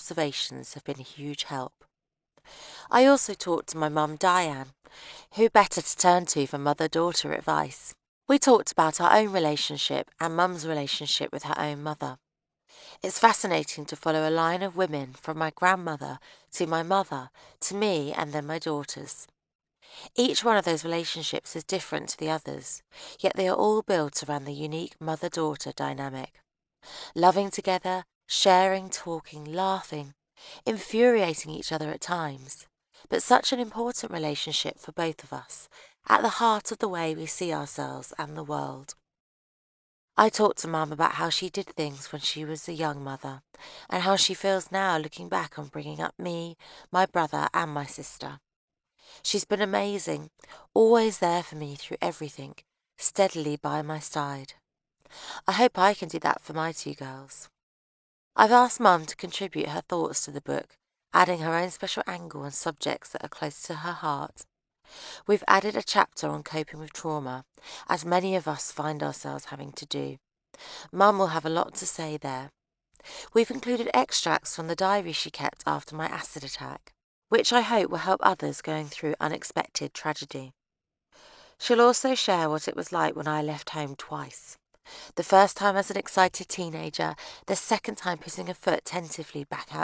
observations have been a huge help. I also talked to my mum Diane. Who better to turn to for mother-daughter advice? We talked about our own relationship and Mum's relationship with her own mother. It's fascinating to follow a line of women from my grandmother to my mother, to me, and then my daughters. Each one of those relationships is different to the others, yet they are all built around the unique mother-daughter dynamic. Loving together, sharing, talking, laughing, infuriating each other at times, but such an important relationship for both of us, at the heart of the way we see ourselves and the world. I talked to Mum about how she did things when she was a young mother, and how she feels now looking back on bringing up me, my brother, and my sister. She's been amazing, always there for me through everything, steadily by my side. I hope I can do that for my two girls. I've asked Mum to contribute her thoughts to the book, adding her own special angle on subjects that are close to her heart. We've added a chapter on coping with trauma, as many of us find ourselves having to do. Mum will have a lot to say there. We've included extracts from the diary she kept after my acid attack, which I hope will help others going through unexpected tragedy. She'll also share what it was like when I left home twice. The first time as an excited teenager, the second time putting a foot tentatively back out